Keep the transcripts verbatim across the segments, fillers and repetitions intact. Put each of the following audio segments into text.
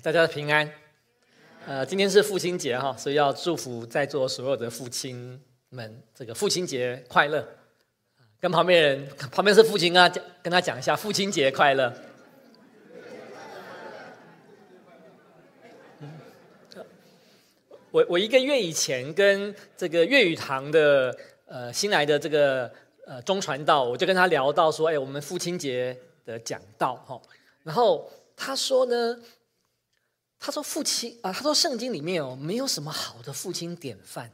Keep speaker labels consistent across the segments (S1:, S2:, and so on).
S1: 大家平安。呃，今天是父亲节哈，所以要祝福在座所有的父亲们，这个父亲节快乐。跟旁边人，旁边是父亲啊，跟他讲一下父亲节快乐。我我一个月以前跟这个粤语堂的呃新来的这个呃中传道，我就跟他聊到说，哎，我们父亲节的讲道哈，然后他说呢，他说父亲啊，他说圣经里面哦没有什么好的父亲典范，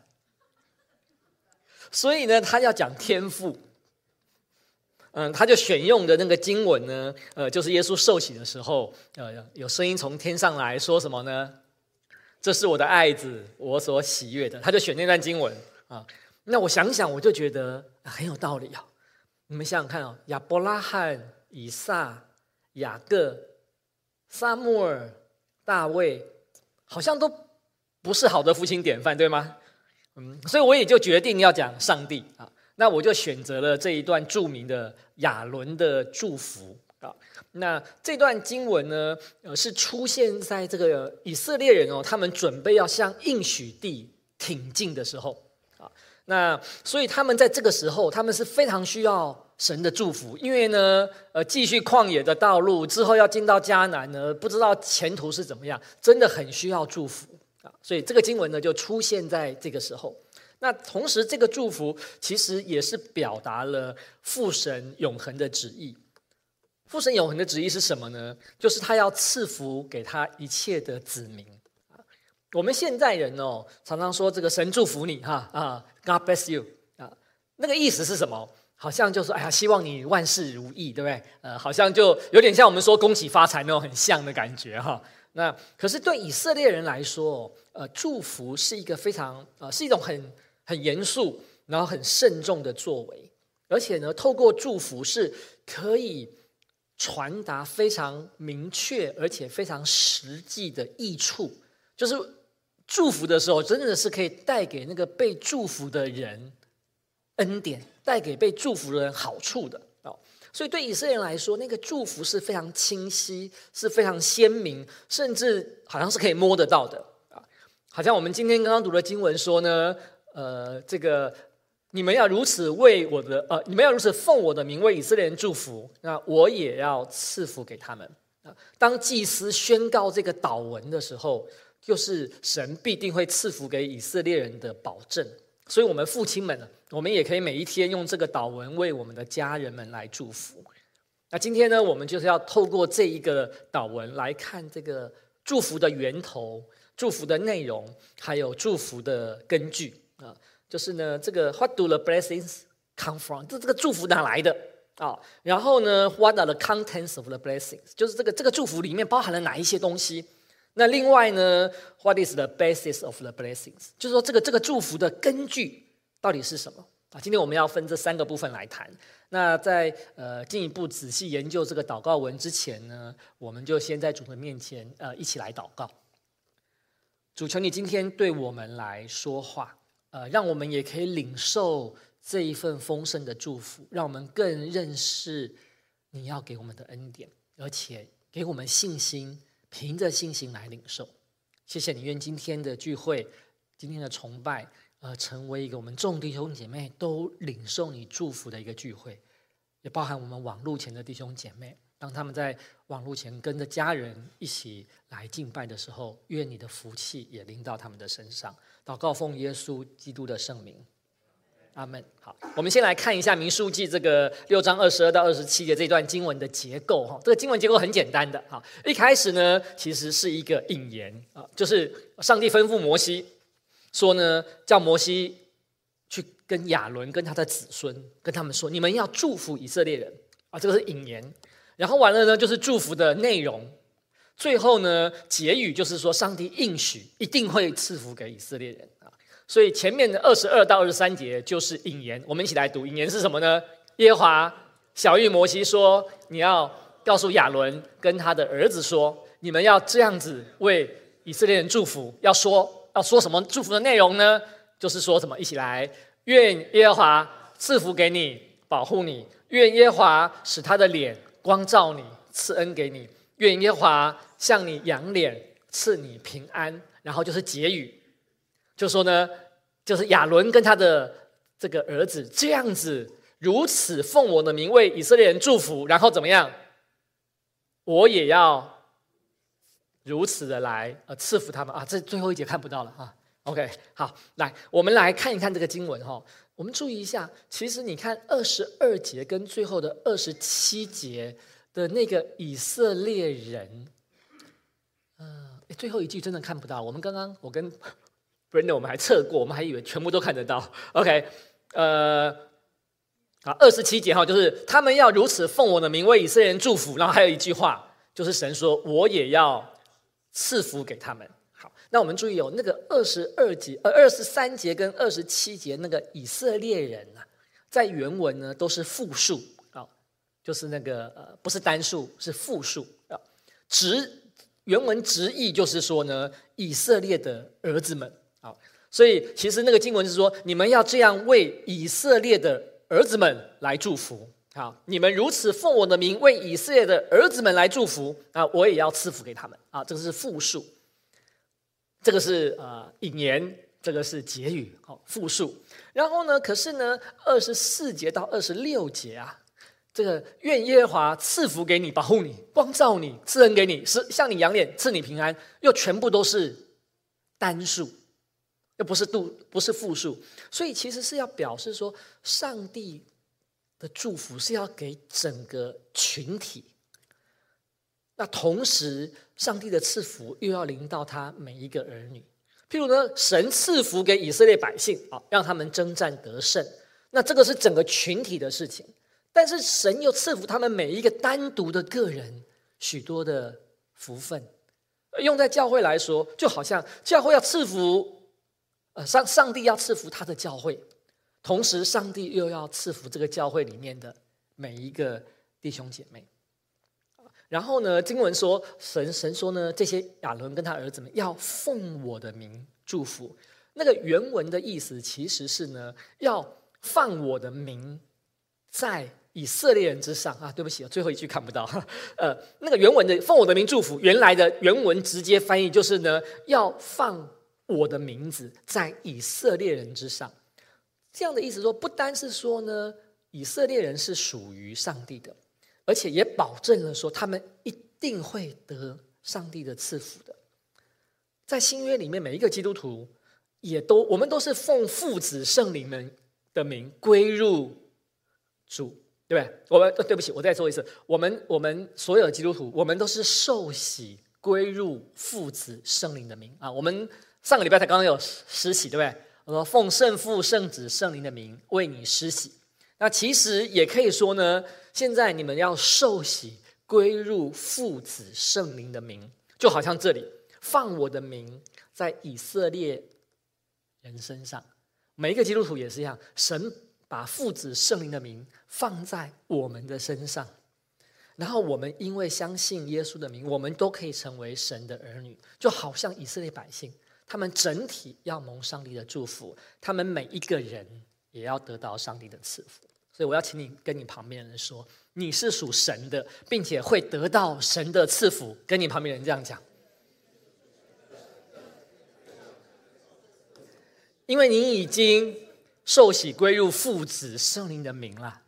S1: 所以呢他要讲天父。嗯，他就选用的那个经文呢，呃，就是耶稣受洗的时候，呃，有声音从天上来说什么呢？这是我的爱子，我所喜悦的。他就选那段经文啊。那我想想，我就觉得很有道理啊。你们想想看哦，亚伯拉罕、以撒、雅各、撒母耳、大卫，好像都不是好的父亲典范，对吗？嗯，所以我也就决定要讲上帝啊。那我就选择了这一段著名的亚伦的祝福啊。那这段经文呢，呃，是出现在这个以色列人哦，他们准备要向应许地挺进的时候啊。那所以他们在这个时候，他们是非常需要神的祝福，因为呢，呃，继续旷野的道路之后要进到迦南呢，不知道前途是怎么样，真的很需要祝福啊。所以这个经文呢，就出现在这个时候。那同时，这个祝福其实也是表达了父神永恒的旨意。父神永恒的旨意是什么呢？就是他要赐福给他一切的子民。我们现在人哦，常常说这个神祝福你哈啊 ，God bless you 啊，那个意思是什么？好像就是哎呀，希望你万事如意，对不对？呃，好像就有点像我们说恭喜发财那种很像的感觉哈。那可是对以色列人来说，呃，祝福是一个非常呃，是一种很很严肃，然后很慎重的作为，而且呢，透过祝福是可以传达非常明确而且非常实际的益处。就是祝福的时候，真的是可以带给那个被祝福的人恩典，带给被祝福的人好处的哦。所以对以色列人来说，那个祝福是非常清晰，是非常鲜明，甚至好像是可以摸得到的啊。好像我们今天刚刚读的经文说呢。呃，这个你们要如此为我的呃，你们要如此奉我的名为以色列人祝福，那我也要赐福给他们。当祭司宣告这个祷文的时候，就是神必定会赐福给以色列人的保证。所以，我们父亲们，我们也可以每一天用这个祷文为我们的家人们来祝福。那今天呢，我们就是要透过这一个祷文来看这个祝福的源头、祝福的内容，还有祝福的根据。啊，就是呢，这个 What do the blessings come from？ 这这个祝福哪来的啊？然后呢 ，What are the contents of the blessings？ 就是这个这个祝福里面包含了哪一些东西？那另外呢 ，What is the basis of the blessings？ 就是说这个这个祝福的根据到底是什么啊？今天我们要分这三个部分来谈。那在呃进一步仔细研究这个祷告文之前呢，我们就先在主的面前呃一起来祷告。主，求你今天对我们来说话。呃，让我们也可以领受这一份丰盛的祝福，让我们更认识你要给我们的恩典，而且给我们信心，凭着信心来领受。谢谢你，愿今天的聚会，今天的崇拜，呃，成为一个我们众弟兄姐妹都领受你祝福的一个聚会，也包含我们网路前的弟兄姐妹，当他们在网路前跟着家人一起来敬拜的时候，愿你的福气也临到他们的身上。祷告奉耶稣基督的圣名，阿们。好，我们先来看一下民数记这个六章二十二到二十七节这段经文的结构哈。这个经文结构很简单的哈。一开始呢，其实是一个引言啊，就是上帝吩咐摩西说呢，叫摩西去跟亚伦跟他的子孙跟他们说，你们要祝福以色列人啊，这个是引言。然后完了呢，就是祝福的内容。最后呢，结语就是说，上帝应许一定会赐福给以色列人啊。所以前面的二十二到二十三节就是引言，我们一起来读。引言是什么呢？耶和华晓谕摩西说，你要告诉亚伦跟他的儿子说，你们要这样子为以色列人祝福。要说要说什么祝福的内容呢？就是说什么？一起来，愿耶和华赐福给你，保护你；愿耶和华使他的脸光照你，赐恩给你；愿耶和华向你扬脸， 赐你平安，然后就是结语，就说呢，就是亚伦跟他的这个儿子这样子如此奉我的名为以色列人祝福，然后怎么样？我也要如此的来呃赐福他们啊！这最后一节看不到了啊。OK， 好，来我们来看一看这个经文哈。我们注意一下，其实你看二十二节跟最后的二十七节的那个以色列人，呃，最后一句真的看不到。我们刚刚我跟 Brenda 我们还测过，我们还以为全部都看得到。OK， 呃，啊，二十七节哈，就是他们要如此奉我的名为以色列人祝福，然后还有一句话，就是神说我也要赐福给他们。好，那我们注意哦，那个二十二节、呃二十三节跟二十七节那个以色列人啊，在原文呢都是复数啊，就是那个呃不是单数，是复数啊。直原文直译就是说呢，以色列的儿子们啊，所以其实那个经文是说，你们要这样为以色列的儿子们来祝福。好，你们如此奉我的名为以色列的儿子们来祝福啊，我也要赐福给他们啊，这个是复数。这个是呃引言，这个是结语，好，复数。然后呢，可是呢，二十四节到二十六节啊，这个愿耶和华赐福给你，保护你，光照你，赐恩给你，是向你扬脸，赐你平安，又全部都是单数，又不是度，不是复数。所以其实是要表示说，上帝的祝福是要给整个群体。那同时，上帝的赐福又要临到他每一个儿女。譬如呢，神赐福给以色列百姓啊，让他们征战得胜。那这个是整个群体的事情。但是神又赐福他们每一个单独的个人许多的福分。用在教会来说，就好像教会要赐福，呃，上上帝要赐福他的教会，同时上帝又要赐福这个教会里面的每一个弟兄姐妹。然后呢，经文说神神说呢，这些亚伦跟他儿子们要奉我的名祝福。那个原文的意思其实是呢，要放我的名在以色列人之上啊。对不起，最后一句看不到。呃，那个原文的奉我的名祝福，原来的原文直接翻译就是呢，要放我的名字在以色列人之上。这样的意思说，不单是说呢，以色列人是属于上帝的。而且也保证了说，他们一定会得上帝的赐福的。在新约里面，每一个基督徒也都，我们都是奉父子圣灵们的名归入主，对不对？我们对不起，我再说一次，我们我们所有的基督徒，我们都是受洗归入父子圣灵的名啊。我们上个礼拜才刚刚有施洗，对不对？我说奉圣父、圣子、圣灵的名为你施洗。那其实也可以说呢，现在你们要受洗归入父子圣灵的名，就好像这里放我的名在以色列人身上。每一个基督徒也是一样，神把父子圣灵的名放在我们的身上，然后我们因为相信耶稣的名，我们都可以成为神的儿女，就好像以色列百姓，他们整体要蒙上帝的祝福，他们每一个人也要得到上帝的赐福。所以我要请你跟你旁边的人说，你是属神的，并且会得到神的赐福。跟你旁边的人这样讲，因为你已经受洗归入父子圣灵的名了。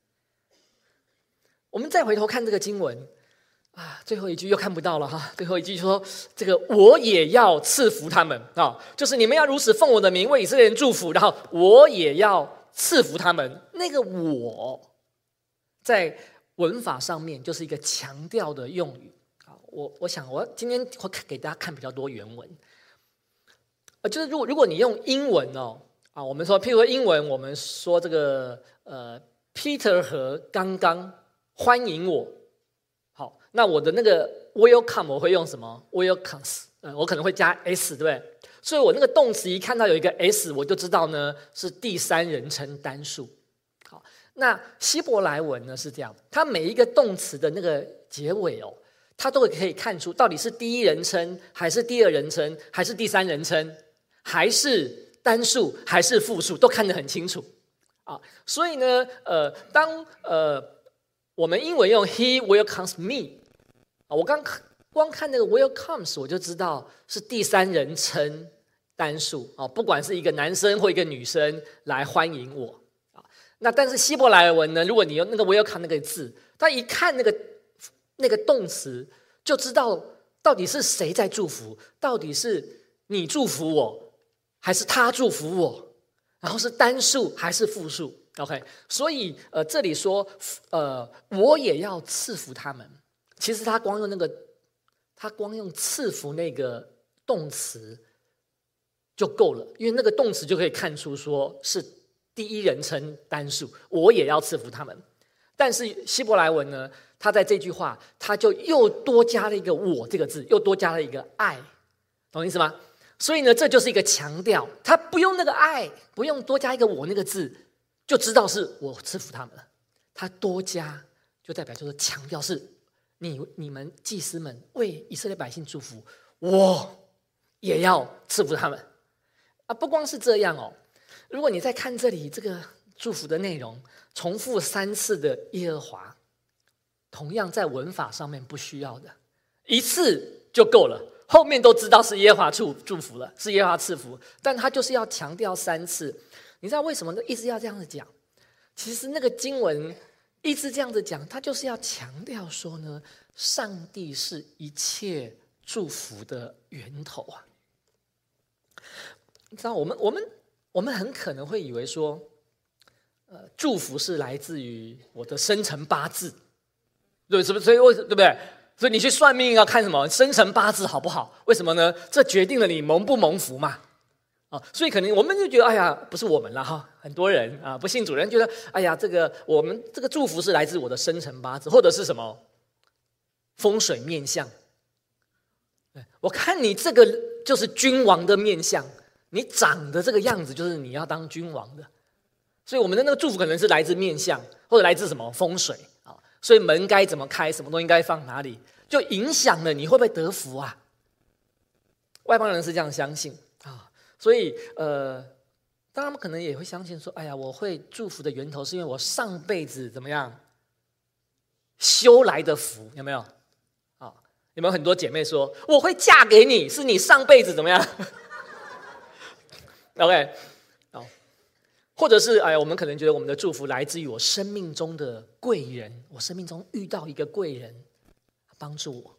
S1: 我们再回头看这个经文啊，最后一句又看不到了哈。最后一句说，这个我也要赐福他们啊，就是你们要如此奉我的名为以色列人祝福，然后我也要赐福他们。那个我在文法上面就是一个强调的用语。我我想我今天会给大家看比较多原文，呃，就是如果如果你用英文哦啊，我们说譬如说英文，我们说这个呃 Peter 和刚刚欢迎我，好，那我的那个 welcome 我会用什么 welcomes， 呃，我可能会加 s， 对不对？所以我那个动词一看到有一个 s， 我就知道呢是第三人称单数。好，那希伯来文呢是这样，它每一个动词的那个结尾哦，它都可以看出到底是第一人称还是第二人称还是第三人称还是单数还是复数，都看得很清楚啊。所以呢，呃，当呃我们英文用 He welcomes me， 我刚光看那个 welcomes 我就知道是第三人称单数，不管是一个男生或一个女生来欢迎我。那但是希伯来文呢，如果你用那个 welcome 那个字，他一看那个那个动词，就知道到底是谁在祝福，到底是你祝福我，还是他祝福我，然后是单数还是复数。OK， 所以呃，这里说呃，我也要赐福他们。其实他光用那个，他光用赐福那个动词就够了，因为那个动词就可以看出说是第一人称单数，我也要赐福他们。但是希伯来文呢，他在这句话他就又多加了一个我这个字，又多加了一个爱，懂意思吗？所以呢，这就是一个强调，他不用那个爱，不用多加一个我那个字，就知道是我赐福他们了。他多加就代表就是强调是你你们祭司们为以色列百姓祝福，我也要赐福他们啊！不光是这样哦，如果你再看这里这个祝福的内容，重复三次的耶和华，同样在文法上面不需要的，一次就够了，后面都知道是耶和华祝祝福了，是耶和华赐福，但他就是要强调三次。你知道为什么一直要这样子讲？其实那个经文一直这样子讲，他就是要强调说呢，上帝是一切祝福的源头啊！你知道，我们我们我们很可能会以为说，呃，祝福是来自于我的生辰八字，对，是不是？所以为对不对？所以你去算命要看什么？生辰八字好不好？为什么呢？这决定了你蒙不蒙福嘛。啊，所以可能我们就觉得，哎呀，不是我们啦哈，很多人啊，不信主人觉得，哎呀，这个我们这个祝福是来自我的生辰八字，或者是什么风水面相。我看你这个就是君王的面相，你长的这个样子就是你要当君王的，所以我们的那个祝福可能是来自面相，或者来自什么风水啊，所以门该怎么开，什么东西该放哪里，就影响了你会不会得福啊。外邦人是这样相信啊。所以，呃，当然他们可能也会相信说，哎呀，我会祝福的源头是因为我上辈子怎么样修来的福，有没有？啊，有没有很多姐妹说，我会嫁给你，是你上辈子怎么样？OK， 好，或者是哎呀，我们可能觉得我们的祝福来自于我生命中的贵人，我生命中遇到一个贵人帮助我。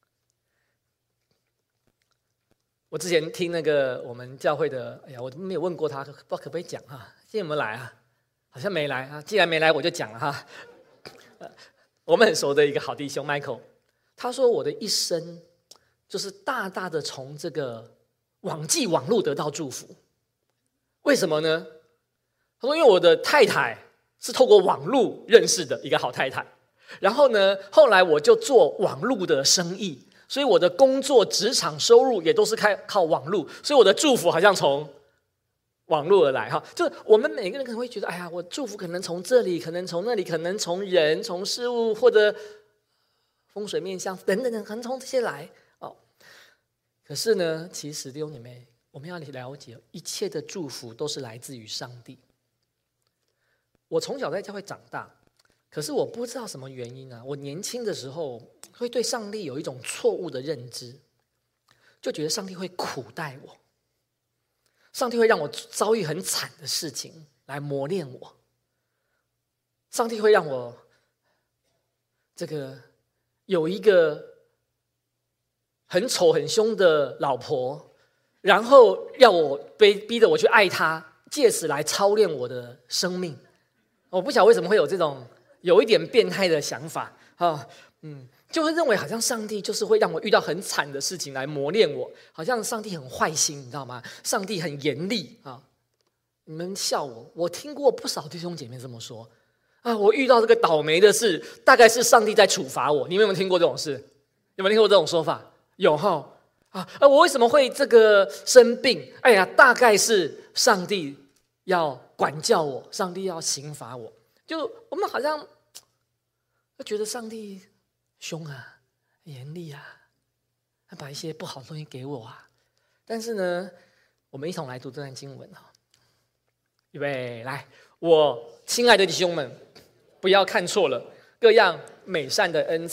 S1: 我之前听那个我们教会的，哎呀，我没有问过他，不知道可不可以讲哈？今天有没有来啊？好像没来啊。既然没来，我就讲了哈。我们很熟的一个好弟兄 Michael， 他说我的一生就是大大的从这个网际网络得到祝福。为什么呢？他说因为我的太太是透过网络认识的一个好太太，然后呢，后来我就做网络的生意。所以我的工作、职场收入也都是靠网络，所以我的祝福好像从网络而来哈。就是我们每个人可能会觉得，哎呀，我祝福可能从这里，可能从那里，可能从人、从事物或者风水面相等等等，可能从这些来哦。可是呢，其实弟兄姐妹，我们要了解，一切的祝福都是来自于上帝。我从小在教会长大。可是我不知道什么原因啊，我年轻的时候会对上帝有一种错误的认知，就觉得上帝会苦待我，上帝会让我遭遇很惨的事情来磨练我，上帝会让我这个有一个很丑很凶的老婆，然后要我逼逼着我去爱她，借此来操练我的生命。我不晓得为什么会有这种有一点变态的想法啊，嗯，就会认为好像上帝就是会让我遇到很惨的事情来磨练我，好像上帝很坏心，你知道吗？上帝很严厉啊！你们笑我，我听过不少弟兄姐妹这么说啊，我遇到这个倒霉的事，大概是上帝在处罚我。你们有没有听过这种事？有没有听过这种说法？有哈啊！我为什么会这个生病？哎呀，大概是上帝要管教我，上帝要刑罚我。就我们好像觉得上帝凶啊、严厉啊，他把一些不好的东西给我啊。但是呢，我们一同来读这段经文哈。预备来，我亲爱的弟兄们，不要看错了，各样美善的恩赐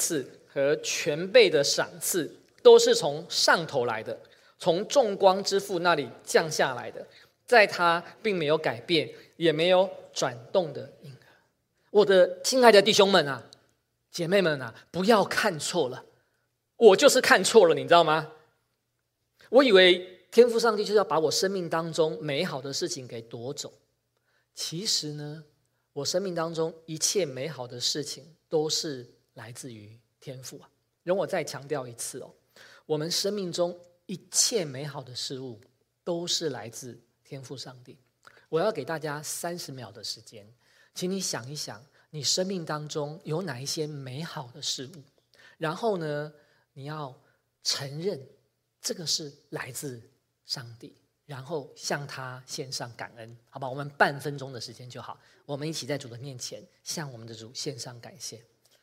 S1: 和全备的赏赐，都是从上头来的，从众光之父那里降下来的，在他并没有改变，也没有转动的影儿。我的亲爱的弟兄们啊，姐妹们啊，不要看错了，我就是看错了，你知道吗？我以为天父上帝就是要把我生命当中美好的事情给夺走，其实呢，我生命当中一切美好的事情都是来自于天父啊。容我再强调一次哦，我们生命中一切美好的事物都是来自天父上帝。我要给大家三十秒的时间，请你想一想，你生命当中有哪一些美好的事物，然后呢，你要承认这个是来自上帝，然后向他献上感恩，好吧？我们半分钟的时间就好，我们一起在主的面前向我们的主献上感谢。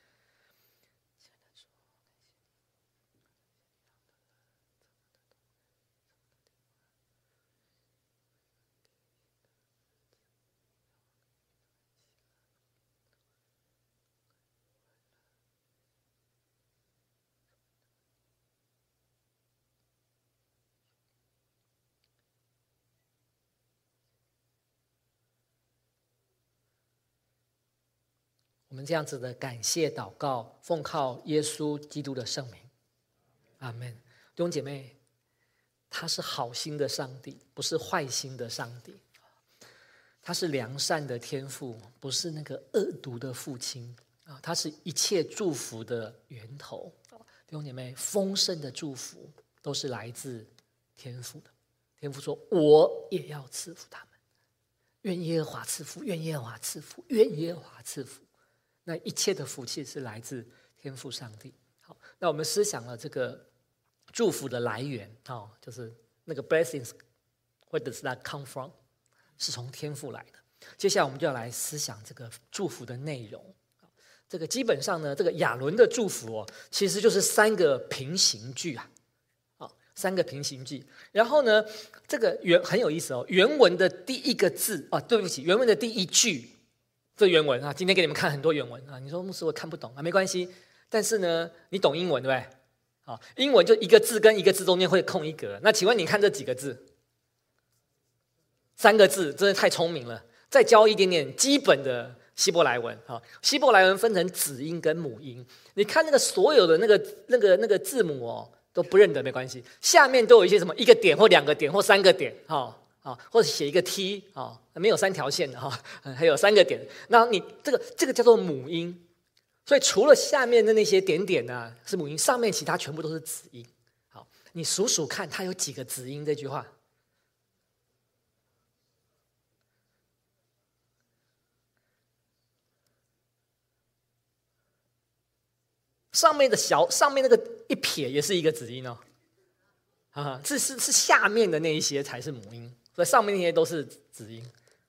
S1: 我们这样子的感谢祷告，奉靠耶稣基督的圣名，阿们。弟兄姐妹，他是好心的上帝，不是坏心的上帝。他是良善的天父，不是那个恶毒的父亲。他是一切祝福的源头。弟兄姐妹，丰盛的祝福都是来自天父的。天父说：“我也要赐福他们，愿耶和华赐福，愿耶和华赐福，愿耶和华赐福。”那一切的福气是来自天父上帝。好，那我们思想了这个祝福的来源，哦，就是那个 blessings，where does that come from？ 是从天父来的。接下来我们就要来思想这个祝福的内容。这个基本上呢，这个亚伦的祝福哦，其实就是三个平行句啊，啊，三个平行句。然后呢，这个原很有意思哦，原文的第一个字啊，对不起，原文的第一句。这原文啊，今天给你们看很多原文啊。你说牧师我看不懂啊，没关系。但是呢，你懂英文对不对？好，英文就一个字跟一个字中间会空一格。那请问你看这几个字？三个字，真的太聪明了。再教一点点基本的希伯来文啊。希伯来文分成子音跟母音。你看那个所有的那个那个那个字母哦，都不认得没关系。下面都有一些什么一个点或两个点或三个点哈。啊，或者写一个 T 啊，没有三条线的哈，还有三个点。那你这个这个叫做母音，所以除了下面的那些点点呢、啊、是母音，上面其他全部都是子音。好，你数数看，它有几个子音？这句话，上面的小上面那个一撇也是一个子音哦。啊，这是是下面的那一些才是母音。所以上面那些都是子音，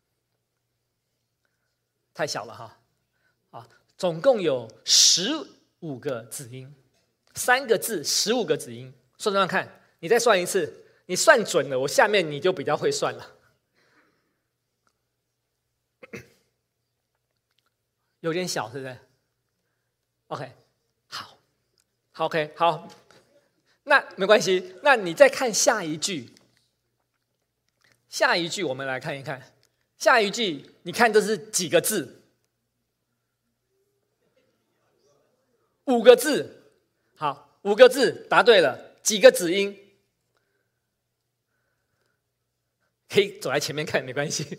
S1: 太小了哈，啊，总共有十五个子音，三个字，十五个子音，算算看，你再算一次，你算准了，我下面你就比较会算了，有点小，是不是 ？OK， 好，好 ，OK， 好，那没关系，那你再看下一句。下一句我们来看一看，下一句你看这是几个字？五个字。好，五个字答对了。几个子音？可以走在前面看没关系。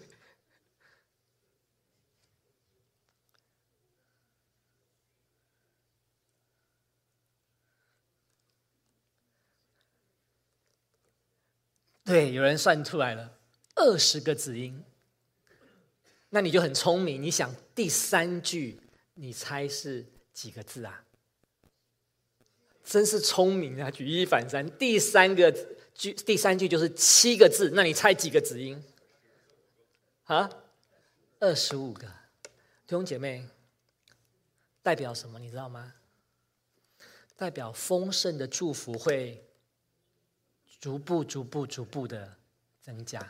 S1: 对，有人算出来了。二十个子音，那你就很聪明。你想第三句，你猜是几个字啊？真是聪明啊！举一反三，第三个句，第三句就是七个字，那你猜几个子音？啊，二十五个。弟兄姐妹，代表什么？你知道吗？代表丰盛的祝福会逐步、逐步、逐步的增加。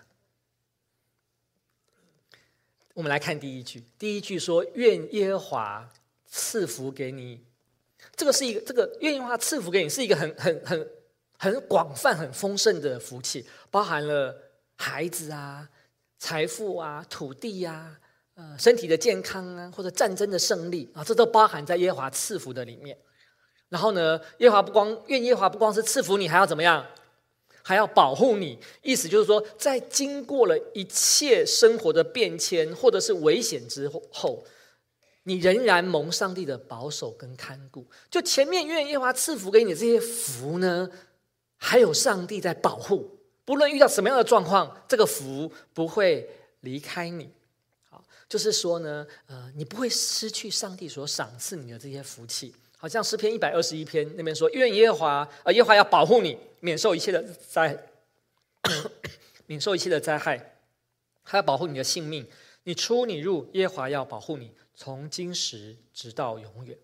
S1: 我们来看第一句，第一句说：“愿耶和华赐福给你， 这个是一个这个愿耶和华赐福给你，是一个很很很很广泛、很丰盛的福气，包含了孩子啊、财富啊、土地啊、呃身体的健康啊，或者战争的胜利啊，这都包含在耶和华赐福的里面。然后呢，耶和华不光愿耶和华不光是赐福你，还要怎么样？还要保护你。意思就是说，在经过了一切生活的变迁或者是危险之后，你仍然蒙上帝的保守跟看顾。就前面愿耶和华赐福给你这些福呢，还有上帝在保护，不论遇到什么样的状况，这个福不会离开你。好，就是说呢，呃，你不会失去上帝所赏赐你的这些福气。好像诗篇一百二十一篇那边说，愿耶和华呃耶和华要保护你，免受一切的灾免受一切的灾害，他要保护你的性命，你出你入，耶和华要保护你，从今时直到永远。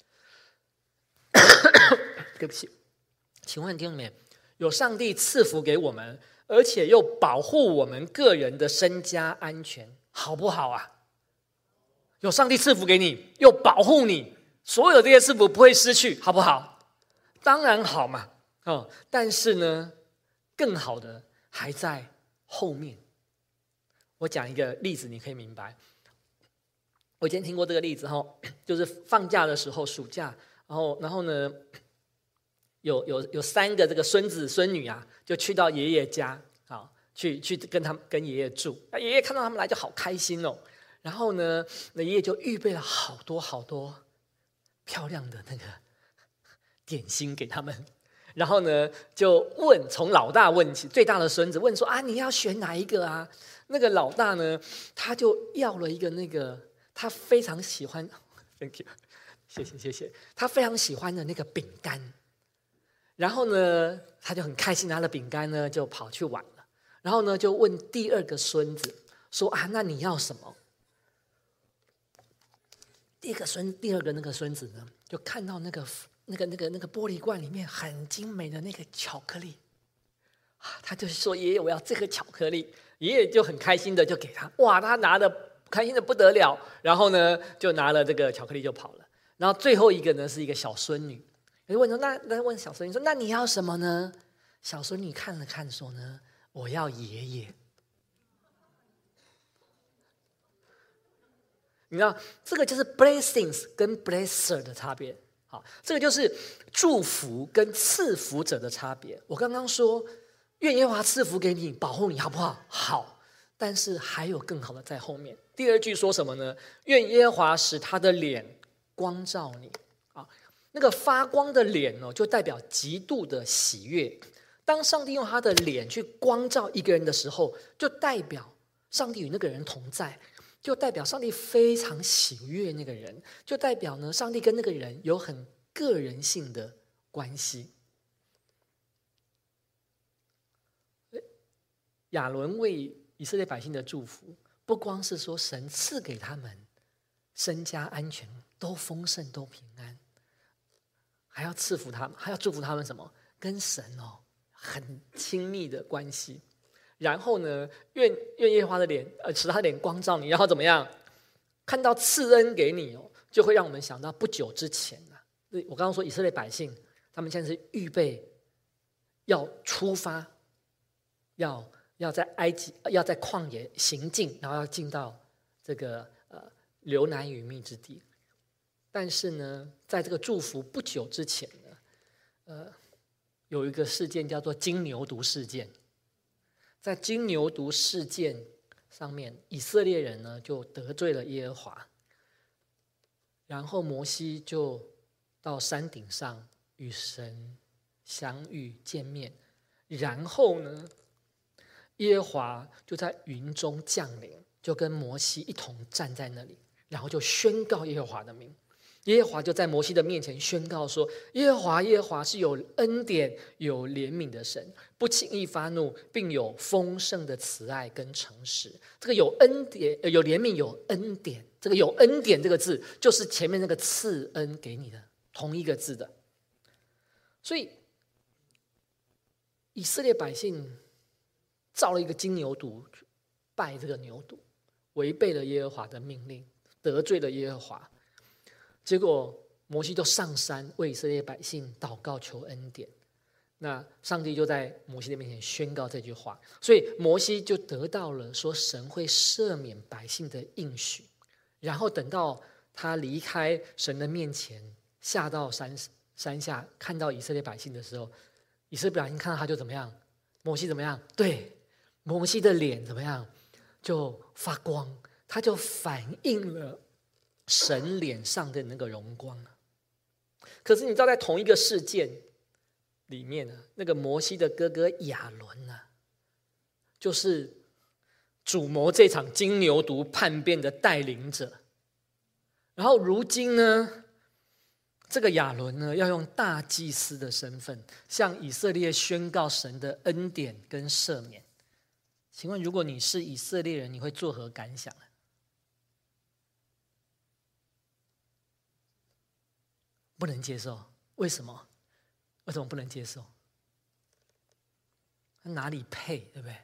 S1: 对不起，请问弟兄们，有上帝赐福给我们，而且又保护我们个人的身家安全，好不好啊？有上帝赐福给你，又保护你，所有这些赐福不会失去，好不好？当然好嘛，哦，但是呢，更好的还在后面。我讲一个例子，你可以明白。我以前听过这个例子，就是放假的时候，暑假，然后然后呢，有有有三个这个孙子孙女啊，就去到爷爷家，啊，去去跟他们跟爷爷住。爷爷看到他们来就好开心哦。然后呢，那爷爷就预备了好多好多漂亮的那个点心给他们，然后呢，就问，从老大问起，最大的孙子问说啊，你要选哪一个啊？那个老大呢，他就要了一个那个他非常喜欢 ，thank you， 谢谢谢谢，他非常喜欢的那个饼干。然后呢，他就很开心拿了饼干呢，就跑去玩了。然后呢，就问第二个孙子说啊，那你要什么？第一个孙，第二个那个孙子呢，就看到那个那个那个那个玻璃罐里面很精美的那个巧克力，他就说：“爷爷，我要这个巧克力。”爷爷就很开心的就给他，哇，他拿的开心的不得了。然后呢，就拿了这个巧克力就跑了。然后最后一个呢，是一个小孙女，就问说：“那那问小孙女说，那你要什么呢？”小孙女看了看说呢：“我要爷爷。”你知道这个就是 blessings 跟 blesser 的差别。好，这个就是祝福跟赐福者的差别。我刚刚说，愿耶和华赐福给你，保护你，好不好？好，但是还有更好的在后面。第二句说什么呢？愿耶和华使他的脸光照你。啊，那个发光的脸哦，就代表极度的喜悦。当上帝用他的脸去光照一个人的时候，就代表上帝与那个人同在。就代表上帝非常喜悦那个人，就代表呢，上帝跟那个人有很个人性的关系。亚伦为以色列百姓的祝福，不光是说神赐给他们身家安全，都丰盛，都平安，还要赐福他们，还要祝福他们什么？跟神哦很亲密的关系。然后呢，愿愿耶和华的脸，呃，使他的脸光照你，然后怎么样？看到赐恩给你哦，就会让我们想到不久之前啊，我刚刚说以色列百姓，他们现在是预备要出发，要要在埃及，要在旷野行进，然后要进到这个呃流奶与蜜之地。但是呢，在这个祝福不久之前呢，呃，有一个事件叫做金牛犊事件。在金牛犊事件上面，以色列人呢就得罪了耶和华，然后摩西就到山顶上与神相遇见面，然后呢，耶和华就在云中降临，就跟摩西一同站在那里，然后就宣告耶和华的名。耶和华就在摩西的面前宣告说：“耶和华，耶和华是有恩典、有怜悯的神，不轻易发怒，并有丰盛的慈爱跟诚实。”这个有恩典、有怜悯、有恩典，这个有恩典这个字，就是前面那个赐恩给你的同一个字的。所以，以色列百姓造了一个金牛犊，拜这个牛犊，违背了耶和华的命令，得罪了耶和华。结果摩西就上山为以色列百姓祷告求恩典。那上帝就在摩西的面前宣告这句话，所以摩西就得到了说神会赦免百姓的应许。然后等到他离开神的面前，下到山山下看到以色列百姓的时候，以色列百姓看到他就怎么样？摩西怎么样？对，摩西的脸怎么样？就发光，他就反映了神脸上的那个荣光。可是你知道，在同一个事件里面呢，那个摩西的哥哥亚伦呢，就是主谋这场金牛犊叛变的带领者。然后如今呢，这个亚伦呢，要用大祭司的身份向以色列宣告神的恩典跟赦免。请问，如果你是以色列人，你会作何感想？不能接受，为什么？为什么不能接受？哪里配，对不对？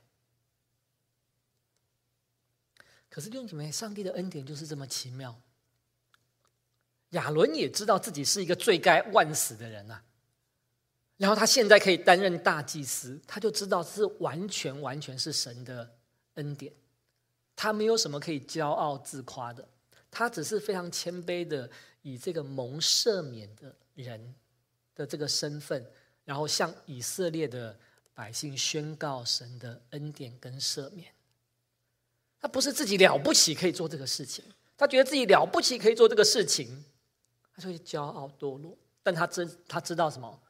S1: 可是弟兄姊妹，上帝的恩典就是这么奇妙。亚伦也知道自己是一个罪该万死的人啊，然后他现在可以担任大祭司，他就知道是完全完全是神的恩典，他没有什么可以骄傲自夸的，他只是非常谦卑的以这个蒙赦免的人的这个身份，然后向以色列的百姓宣告神的恩典跟赦免。他不是自己了不起可以做这个事情，他觉得自己了不起可以做这个事情，他就会骄傲堕落。但他知他知道什么？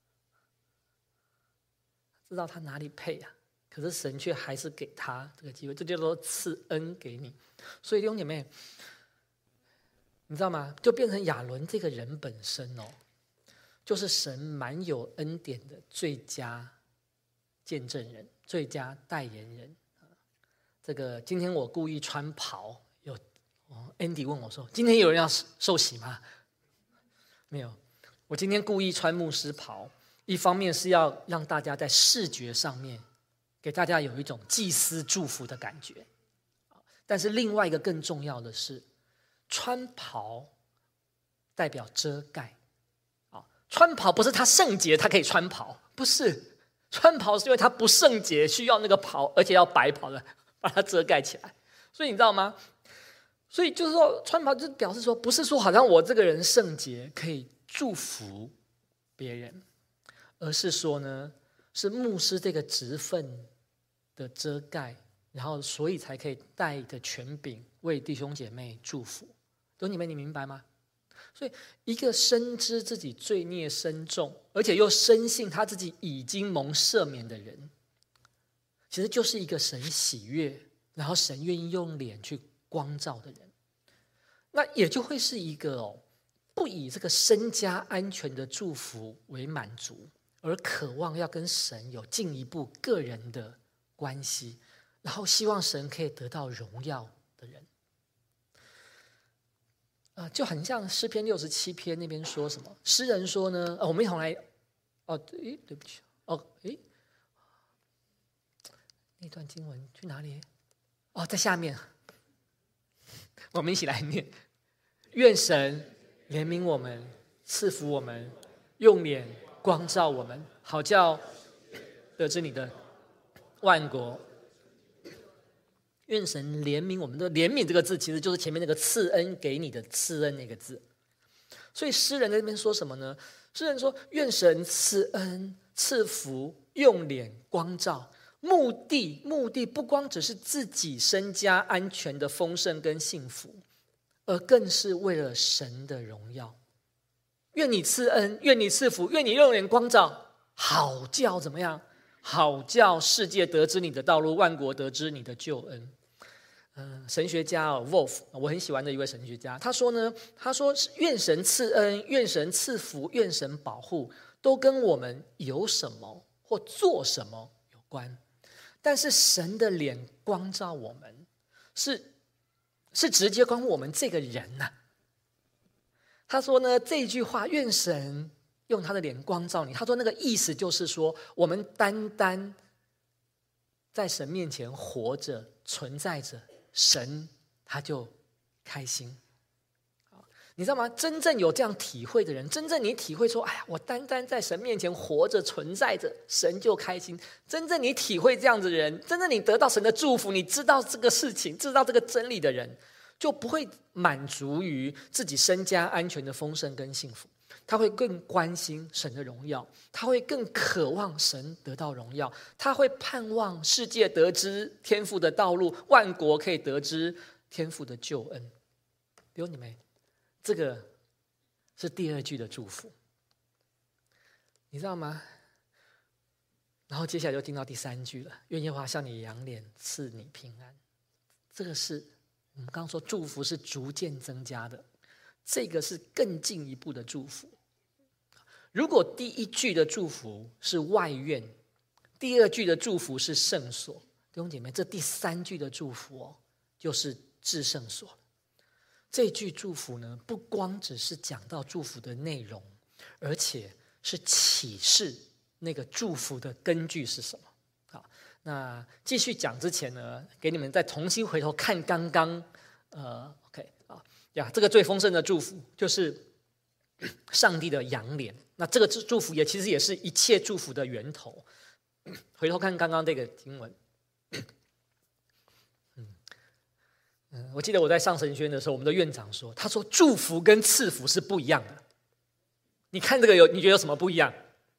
S1: 知道他哪里配啊？可是神却还是给他这个机会，这叫做赐恩给你。所以弟兄姐妹，你知道吗？就变成亚伦这个人本身哦，就是神满有恩典的最佳见证人、最佳代言人。这个今天我故意穿袍，有、哦、Andy 问我说：“今天有人要受洗吗？”没有，我今天故意穿牧师袍，一方面是要让大家在视觉上面给大家有一种祭司祝福的感觉，但是另外一个更重要的是，穿袍代表遮盖。穿袍不是他圣洁他可以穿袍，不是，穿袍是因为他不圣洁需要那个袍，而且要白袍的把它遮盖起来。所以你知道吗？所以就是说，穿袍就表示说，不是说好像我这个人圣洁可以祝福别人，而是说呢，是牧师这个职分的遮盖，然后所以才可以带着权柄为弟兄姐妹祝福。弟兄姐妹，你明白吗？所以一个深知自己罪孽深重，而且又深信他自己已经蒙赦免的人，其实就是一个神喜悦，然后神愿意用脸去光照的人。那也就会是一个哦，不以这个身家安全的祝福为满足，而渴望要跟神有进一步个人的关系，然后希望神可以得到荣耀的人。呃、就很像诗篇六十七篇那边说什么？诗人说呢，哦、我们一同来，哦，诶，对不起，哦，诶，那段经文去哪里？哦，在下面，我们一起来念：愿神怜悯我们，赐福我们，用脸光照我们，好叫得知你的万国。愿神怜悯我们的怜悯这个字，其实就是前面那个赐恩给你的赐恩那个字。所以诗人在这边说什么呢？诗人说：愿神赐恩赐福，用脸光照。目的目的不光只是自己身家安全的丰盛跟幸福，而更是为了神的荣耀。愿你赐恩，愿你赐福，愿你用脸光照，好叫怎么样？好叫世界得知你的道路，万国得知你的救恩。呃、神学家、哦、Wolf， 我很喜欢的一位神学家，他说呢，他说愿神赐恩，愿神赐福，愿神保护，都跟我们有什么或做什么有关。但是神的脸光照我们，是是直接关乎我们这个人呐、啊。他说呢，这句话，愿神用他的脸光照你，他说那个意思就是说，我们单单在神面前活着存在着，神他就开心。 你知道吗？真正有这样体会的人，真正你体会说，哎呀，我单单在神面前活着存在着，神就开心。真正你体会这样子的人，真正你得到神的祝福，你知道这个事情，知道这个真理的人，就不会满足于自己身家安全的丰盛跟幸福，他会更关心神的荣耀，他会更渴望神得到荣耀，他会盼望世界得知天父的道路，万国可以得知天父的救恩。弟兄姐妹，这个是第二句的祝福，你知道吗？然后接下来就听到第三句了，愿耶和华向你扬脸，赐你平安。这个是我们刚刚说祝福是逐渐增加的，这个是更进一步的祝福。如果第一句的祝福是外院，第二句的祝福是圣所，弟兄姐妹，这第三句的祝福哦，就是至圣所。这句祝福呢，不光只是讲到祝福的内容，而且是启示那个祝福的根据是什么。好，那继续讲之前呢，给你们再重新回头看刚刚，呃 ，OK 啊呀，这个最丰盛的祝福就是上帝的扬脸。那这个祝福也其实也是一切祝福的源头。回头看刚刚这个经文。我记得我在上神学院的时候，我们的院长说，他说祝福跟赐福是不一样的。你看这个有，你觉得有什么不一样？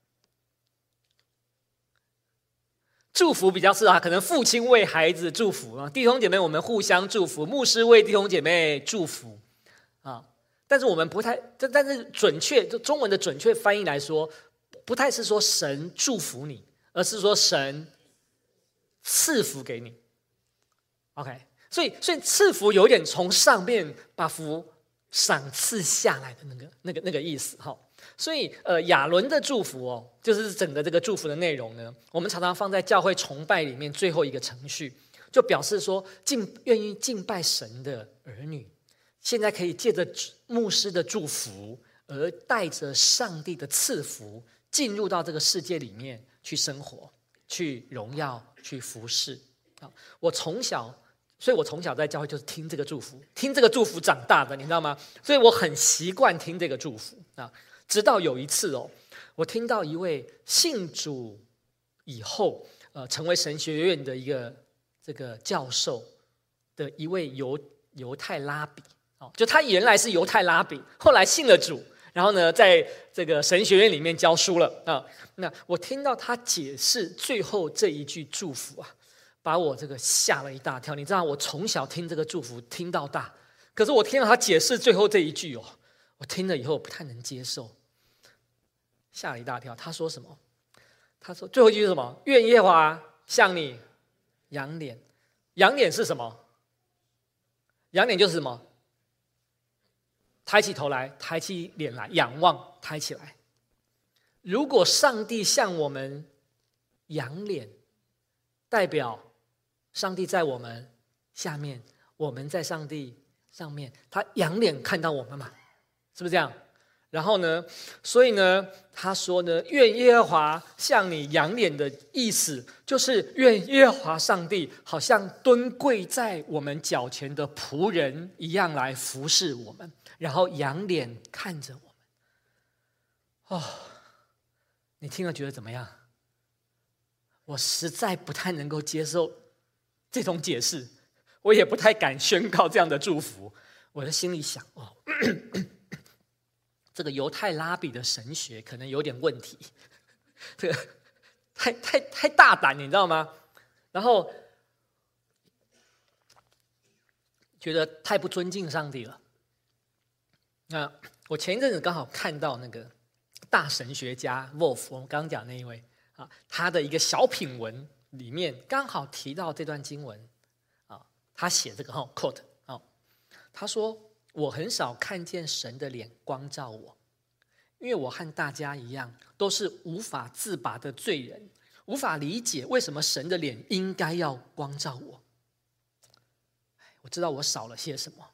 S1: 祝福比较是啊，可能父亲为孩子祝福啊，弟兄姐妹我们互相祝福，牧师为弟兄姐妹祝福啊。但是我们不太，但是准确就中文的准确翻译来说，不太是说神祝福你，而是说神赐福给你。OK。所以，所以赐福有点从上面把福赏赐下来的那个、那个、那个意思哈。所以，呃，亚伦的祝福哦，就是整个这个祝福的内容呢，我们常常放在教会崇拜里面最后一个程序，就表示说敬愿意敬拜神的儿女，现在可以借着牧师的祝福，而带着上帝的赐福进入到这个世界里面去生活、去荣耀、去服侍啊。我从小。所以我从小在教会就是听这个祝福，听这个祝福长大的，你知道吗？所以我很习惯听这个祝福啊。直到有一次哦，我听到一位信主以后，呃，成为神学院的一个这个教授的一位犹犹太拉比哦，就他原来是犹太拉比，后来信了主，然后呢，在这个神学院里面教书了啊。那我听到他解释最后这一句祝福啊，把我这个吓了一大跳。你知道我从小听这个祝福听到大，可是我听到他解释最后这一句哦，我听了以后不太能接受，吓了一大跳。他说什么？他说最后一句是什么？愿耶和华向你扬脸。扬脸是什么？扬脸就是什么？抬起头来，抬起脸来，仰望，抬起来。如果上帝向我们扬脸，代表上帝在我们下面，我们在上帝上面，他仰脸看到我们嘛，是不是这样？然后呢，所以呢，他说呢，愿耶和华向你仰脸的意思，就是愿耶和华上帝好像蹲跪在我们脚前的仆人一样来服侍我们，然后仰脸看着我们。哦，你听了觉得怎么样？我实在不太能够接受这种解释，我也不太敢宣告这样的祝福。我的心里想，哦，这个犹太拉比的神学可能有点问题，这个太太太大胆，你知道吗？然后觉得太不尊敬上帝了。那我前一阵子刚好看到那个大神学家 Wolf， 我们刚刚讲那一位啊，他的一个小品文里面刚好提到这段经文啊，他写这个哈 quote 啊，他说。我很少看见神的脸光照我，因为我和大家一样，都是无法自拔的罪人，无法理解为什么神的脸应该要光照我。我知道我少了些什么。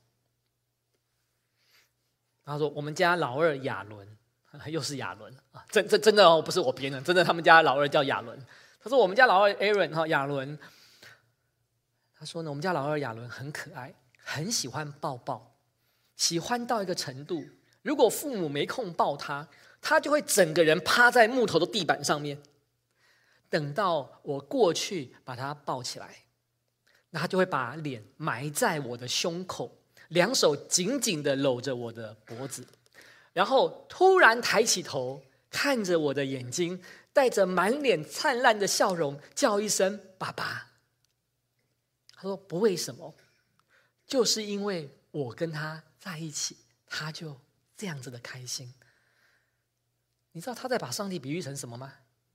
S1: 他说：“我们家老二亚伦，又是亚伦啊，真真真的哦，不是我编的，真的他们家老二叫亚伦。”他说：“我们家老二 Aaron 哈亚伦，他说呢，我们家老二亚伦很可爱，很喜欢抱抱。” 喜欢到一个程度，如果父母没空抱他，他就会整个人趴在木头的地板上面，等到我过去把他抱起来，那他就会把脸埋在我的胸口，两手紧紧地搂着我的脖子，然后突然抬起头，看着我的眼睛，带着满脸灿烂的笑容，叫一声爸爸。他说不为什么，就是因为我跟他在一起，他就这样子的开心。你知道他在把上帝比喻成什么吗？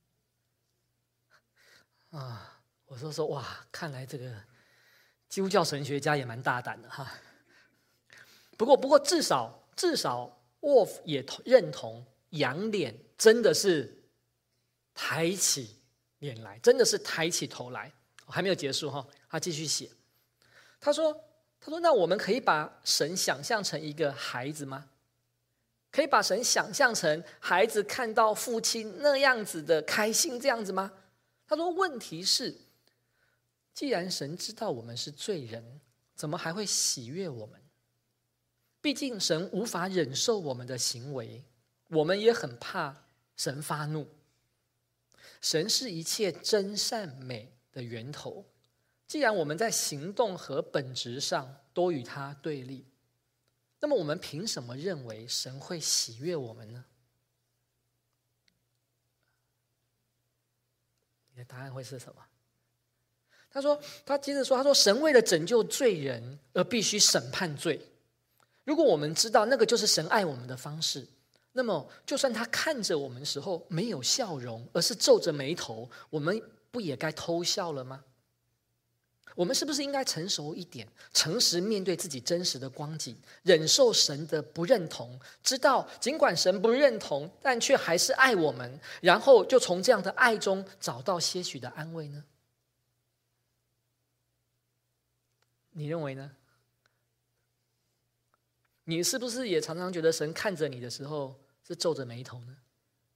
S1: 啊，我说说哇，看来这个基督教神学家也蛮大胆的哈。不过，不过至少至少沃夫也认同仰脸真的是抬起脸来，真的是抬起头来。还没有结束哈，他继续写。他说：“他说，那我们可以把神想象成一个孩子吗？可以把神想象成孩子看到父亲那样子的开心这样子吗？”他说：“问题是，既然神知道我们是罪人，怎么还会喜悦我们？毕竟神无法忍受我们的行为，我们也很怕神发怒。神是一切真善美的源头，既然我们在行动和本质上都与他对立，那么我们凭什么认为神会喜悦我们呢？”你的答案会是什么？他说，他接着说，他说神为了拯救罪人而必须审判罪。如果我们知道那个就是神爱我们的方式，那么就算他看着我们的时候没有笑容，而是皱着眉头，我们不也该偷笑了吗？我们是不是应该成熟一点，诚实面对自己真实的光景，忍受神的不认同，知道尽管神不认同，但却还是爱我们，然后就从这样的爱中找到些许的安慰呢？你认为呢？你是不是也常常觉得神看着你的时候是皱着眉头呢？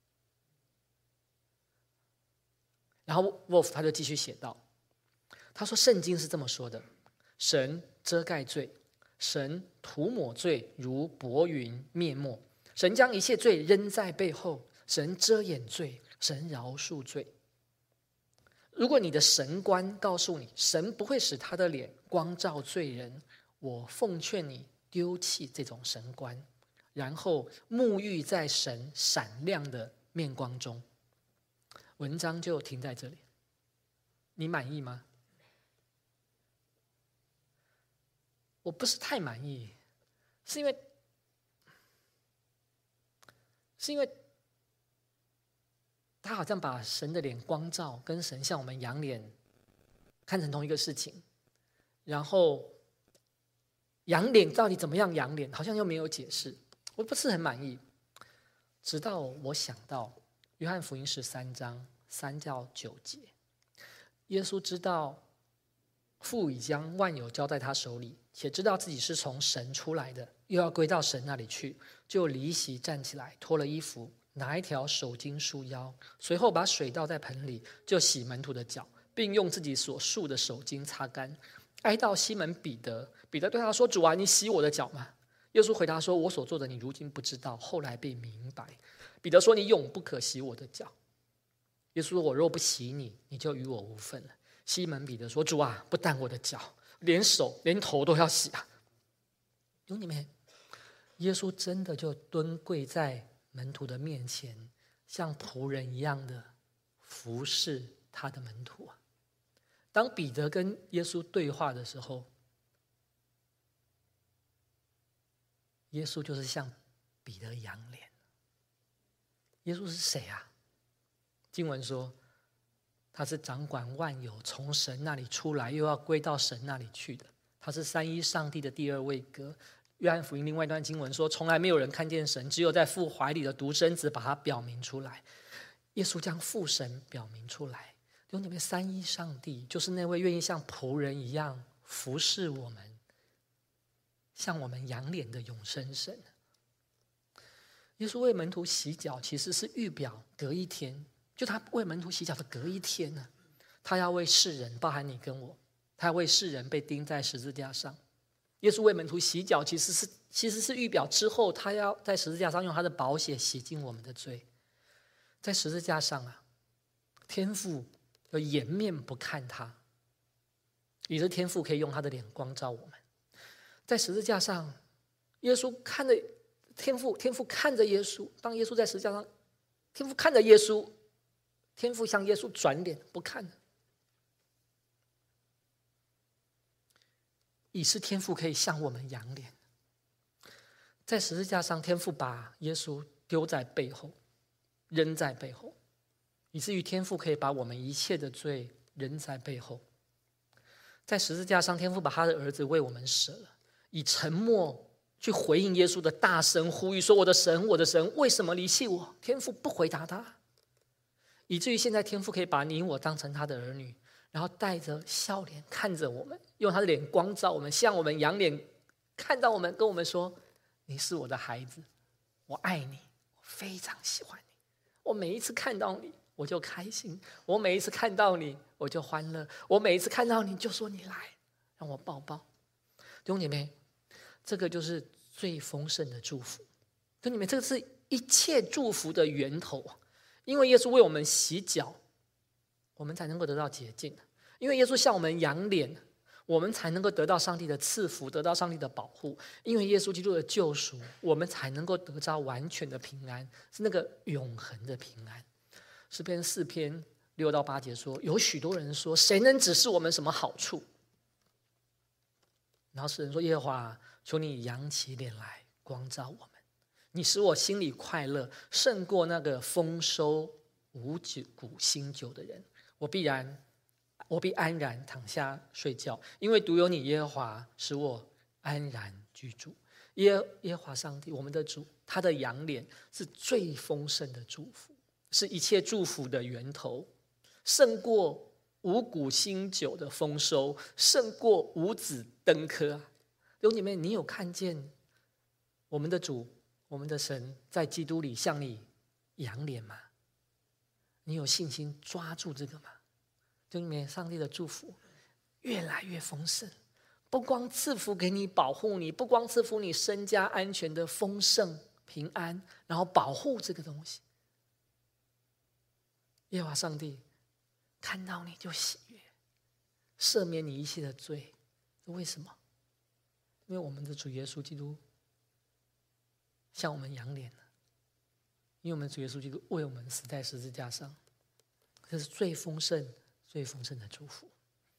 S1: 然后 Wolf 他就继续写道，他说圣经是这么说的：神遮盖罪，神涂抹罪如薄云灭没，神将一切罪扔在背后，神遮掩罪，神饶恕罪。如果你的神观告诉你神不会使他的脸光照罪人，我奉劝你丢弃这种神观，然后沐浴在神闪亮的面光中。文章就停在这里，你满意吗？我不是太满意，是因为是因为他好像把神的脸光照跟神向我们仰脸看成同一个事情，然后仰脸到底怎么样仰脸，好像又没有解释，我不是很满意。直到我想到约翰福音十三章三到九节，耶稣知道父已将万有交在他手里，且知道自己是从神出来的，又要归到神那里去，就离席站起来，脱了衣服，拿一条手巾束腰，随后把水倒在盆里，就洗门徒的脚，并用自己所束的手巾擦干。挨到西门彼得，彼得对他说：“主啊，你洗我的脚吗？”耶稣回答说：“我所做的你如今不知道，后来必明白。”彼得说：“你永不可洗我的脚。”耶稣说：“我若不洗你，你就与我无分了。”西门彼得说：“主啊，不但我的脚，连手连头都要洗啊！”弟兄姐妹，耶稣真的就蹲跪在门徒的面前，像仆人一样的服侍他的门徒啊。当彼得跟耶稣对话的时候，耶稣就是向彼得仰脸。耶稣是谁啊？经文说他是掌管万有，从神那里出来，又要归到神那里去的。他是三一上帝的第二位格。约翰福音另外一段经文说，从来没有人看见神，只有在父怀里的独生子把他表明出来。耶稣将父神表明出来。弟兄姐妹，三一上帝就是那位愿意像仆人一样服侍我们，向我们仰脸的永生神。耶稣为门徒洗脚，其实是预表隔一天，就他为门徒洗脚的隔一天呢，他要为世人，包含你跟我，他要为世人被钉在十字架上。耶稣为门徒洗脚，其实是其实是预表之后他要在十字架上用他的宝血洗净我们的罪。在十字架上啊，天父要掩面不看他，以致天父可以用他的脸光照我们。在十字架上，耶稣看着天父，天父看着耶稣。当耶稣在十字架上，天父看着耶稣，天父向耶稣转脸不看了，以致天父可以向我们仰脸。在十字架上，天父把耶稣丢在背后，扔在背后，以至于天父可以把我们一切的罪扔在背后。在十字架上，天父把他的儿子为我们舍了，以沉默去回应耶稣的大声呼吁说：我的神，我的神，为什么离弃我？天父不回答他，以至于现在天父可以把你我当成他的儿女，然后带着笑脸看着我们，用他的脸光照我们，向我们仰脸看到我们，跟我们说：你是我的孩子，我爱你，我非常喜欢你，我每一次看到你我就开心，我每一次看到你我就欢乐，我每一次看到你就说你来，让我抱抱。弟兄姐妹，这个就是最丰盛的祝福。弟兄姐妹，这个是一切祝福的源头，因为耶稣为我们洗脚，我们才能够得到洁净；因为耶稣向我们仰脸，我们才能够得到上帝的赐福，得到上帝的保护；因为耶稣基督的救赎，我们才能够得到完全的平安，是那个永恒的平安。诗篇四篇六到八节说，有许多人说，谁能指示我们什么好处？然后诗人说，耶和华，求你扬起脸来光照我们，你使我心里快乐，胜过那个丰收五谷新酒的人。我必然我必安然躺下睡觉，因为独有你耶和华使我安然居住。耶耶和华上帝，我们的主，他的仰脸是最丰盛的祝福，是一切祝福的源头，胜过五谷新酒的丰收，胜过五子登科。弟兄姐妹，你有看见我们的主，我们的神在基督里向你仰脸吗？你有信心抓住这个吗？弟兄姐妹，上帝的祝福越来越丰盛，不光赐福给你，保护你，不光赐福你身家安全的丰盛平安，然后保护这个东西。耶和华上帝看到你就喜悦，赦免你一切的罪。为什么？因为我们的主耶稣基督向我们仰脸了，因为我们主耶稣基督为我们死在十字架上，这是最丰盛最丰盛的祝福。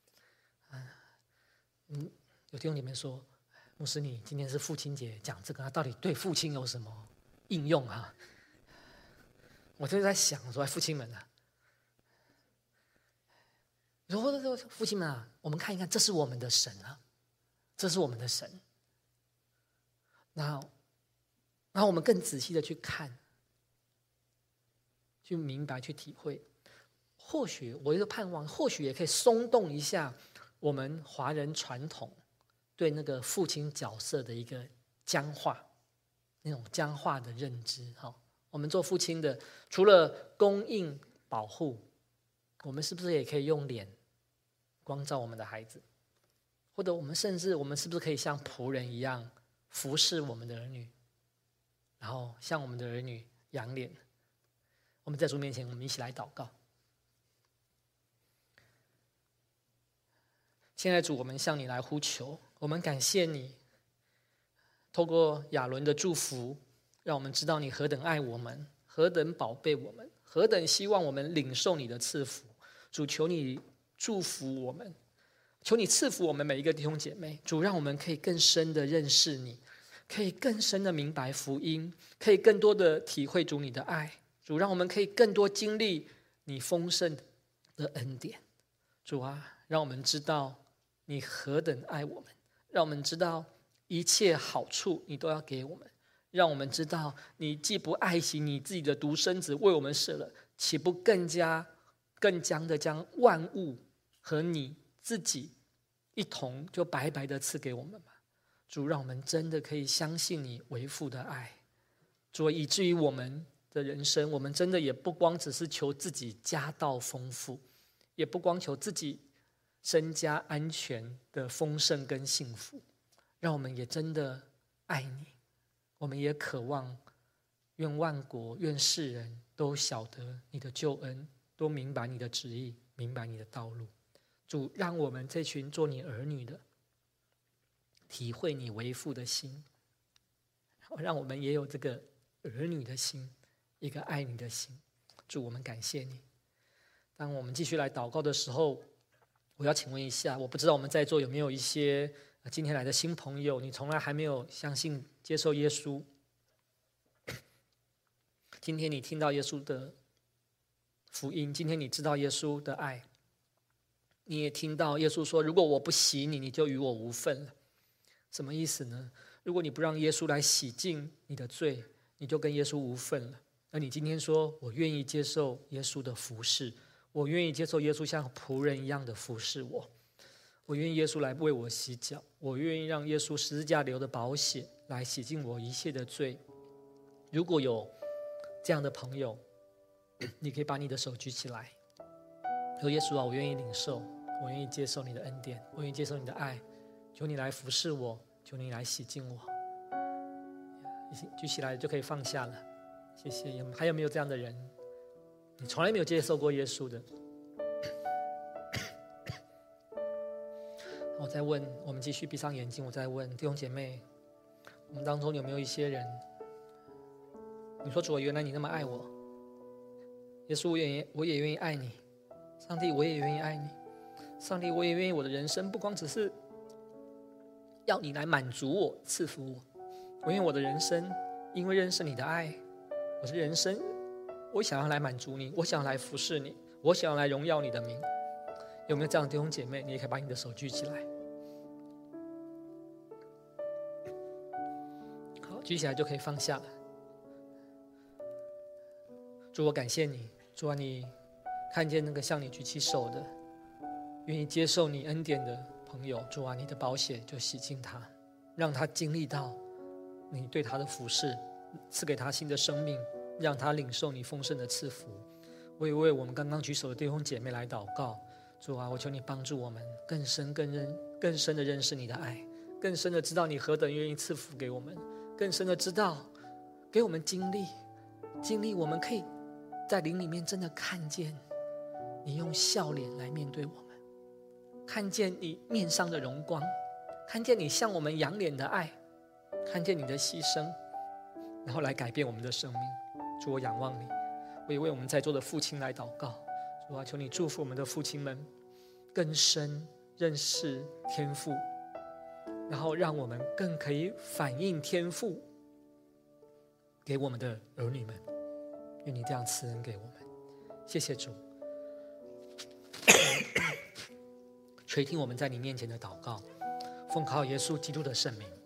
S1: 嗯，有弟兄姐妹说，牧师你今天是父亲节讲这个，到底对父亲有什么应用啊？我就在想说，父亲们啊，说父亲们啊，我们看一看，这是我们的神啊，这是我们的神。然后，然后我们更仔细的去看，去明白，去体会。或许我一个盼望，或许也可以松动一下我们华人传统对那个父亲角色的一个僵化，那种僵化的认知。我们做父亲的，除了供应保护，我们是不是也可以用脸光照我们的孩子？或者我们甚至我们是不是可以像仆人一样服侍我们的儿女，然后向我们的儿女仰脸？我们在主面前，我们一起来祷告。亲爱的主，我们向你来呼求，我们感谢你透过亚伦的祝福，让我们知道你何等爱我们，何等宝贝我们，何等希望我们领受你的赐福。主，求你祝福我们，求你赐福我们每一个弟兄姐妹。主，让我们可以更深的认识你，可以更深的明白福音，可以更多的体会主你的爱。主，让我们可以更多经历你丰盛的恩典。主啊，让我们知道你何等爱我们，让我们知道一切好处你都要给我们，让我们知道你既不爱惜你自己的独生子为我们舍了，岂不更加更将的将万物和你自己一同就白白的赐给我们吗？主，让我们真的可以相信你为父的爱。主，以至于我们的人生，我们真的也不光只是求自己家道丰富，也不光求自己身家安全的丰盛跟幸福，让我们也真的爱你，我们也渴望，愿万国愿世人都晓得你的救恩，都明白你的旨意，明白你的道路。主，让我们这群做你儿女的体会你为父的心，让我们也有这个儿女的心，一个爱你的心。主，我们感谢你。当我们继续来祷告的时候，我要请问一下，我不知道我们在座有没有一些今天来的新朋友，你从来还没有相信接受耶稣，今天你听到耶稣的福音，今天你知道耶稣的爱，你也听到耶稣说，如果我不洗你，你就与我无份了。什么意思呢？如果你不让耶稣来洗净你的罪，你就跟耶稣无份了。而你今天说，我愿意接受耶稣的服事，我愿意接受耶稣像仆人一样的服侍我，我愿意耶稣来为我洗脚，我愿意让耶稣十字架流的宝血来洗净我一切的罪。如果有这样的朋友，你可以把你的手举起来，说耶稣啊，我愿意领受，我愿意接受你的恩典，我愿意接受你的爱，求你来服侍我，求你来洗净我。举起来就可以放下了，谢谢。还有没有这样的人？你从来没有接受过耶稣的？我再问，我们继续闭上眼睛，我再问弟兄姐妹，我们当中有没有一些人，你说主啊，原来你那么爱我，耶稣我也我也愿意爱你，上帝我也愿意爱你，上帝我也愿意我的人生不光只是要你来满足我赐福我，我愿意我的人生因为认识你的爱，我的人生我想要来满足你，我想要来服侍你，我想要来荣耀你的名。有没有这样的弟兄姐妹？你也可以把你的手举起来。好，举起来就可以放下了。主，我感谢你，主啊，你看见那个向你举起手的，愿意接受你恩典的朋友，主啊，你的宝血就洗净他，让他经历到你对他的服事，赐给他新的生命，让他领受你丰盛的赐福。我也为我们刚刚举手的弟兄姐妹来祷告，主啊，我求你帮助我们更深更认更深的认识你的爱，更深的知道你何等愿意赐福给我们，更深的知道给我们经历经历我们可以在灵里面真的看见你用笑脸来面对我们，看见你面上的荣光，看见你向我们仰脸的爱，看见你的牺牲，然后来改变我们的生命。主，我仰望你，我也为我们在座的父亲来祷告。主啊，求你祝福我们的父亲们更深认识天父，然后让我们更可以反映天父给我们的儿女们。愿你这样赐恩给我们，谢谢主。垂听我们在你面前的祷告，奉靠耶稣基督的圣名。